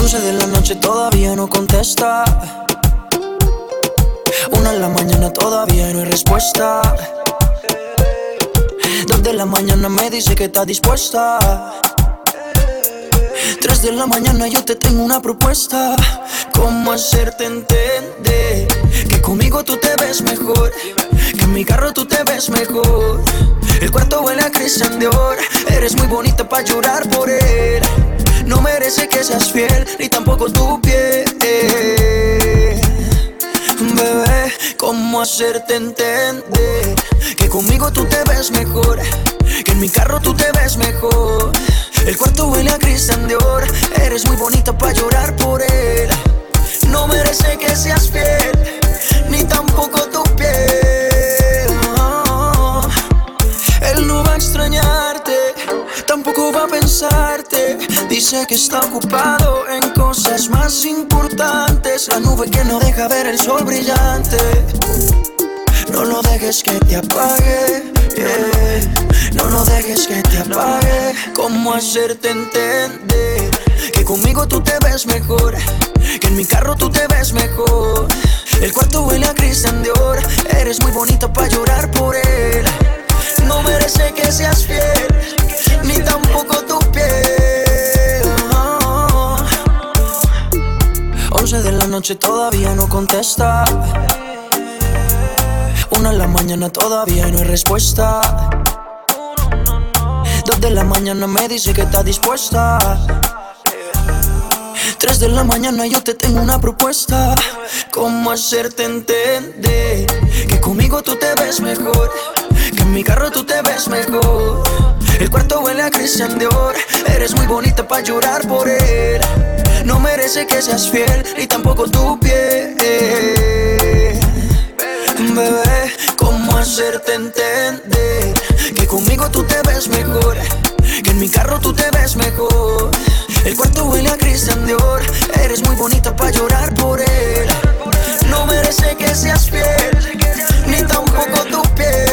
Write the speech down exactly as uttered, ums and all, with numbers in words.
once de la noche todavía no contesta. Una de la mañana todavía no hay respuesta. Dos de la mañana me dice que está dispuesta. Tres de la mañana yo te tengo una propuesta. ¿Cómo hacerte entender que conmigo tú te ves mejor? Que en mi carro tú te ves mejor. El cuarto huele a Christian Dior. Eres muy bonita pa' llorar por él. No merece que seas fiel, ni tampoco tu piel. Bebé, ¿cómo hacerte entender que conmigo tú te ves mejor? Que en mi carro tú te ves mejor. El cuarto huele a Christian Dior. Eres muy bonita pa' llorar por él. No merece que seas fiel, ni tampoco tu piel. Oh, él no va a extrañarte, tampoco va a pensarte. Dice que está ocupado en cosas más importantes. La nube que no deja ver el sol brillante. No lo dejes que te apague, yeah. No lo dejes que te apague. ¿Cómo hacerte entender que conmigo tú te ves mejor? Que en mi carro tú te ves mejor. El cuarto huele a Christian Dior. Eres muy bonita pa' llorar por él. No merece que seas fiel, ni tampoco tu piel. Oh. Once de la noche todavía no contesta. Una de la mañana todavía no hay respuesta. Dos de la mañana me dice que está dispuesta. Tres de la mañana yo te tengo una propuesta. ¿Cómo hacerte entender que conmigo tú te ves mejor? Que en mi carro tú te ves mejor. El cuarto huele a Christian Dior. Eres muy bonita pa' llorar por él. No merece que seas fiel, ni tampoco tu piel. Bebé, ¿cómo hacerte entender que conmigo tú te ves mejor? Que en mi carro tú te ves mejor. El cuarto huele a Christian Dior. Eres muy bonita pa' llorar por él. No merece que seas fiel, ni tampoco tu piel.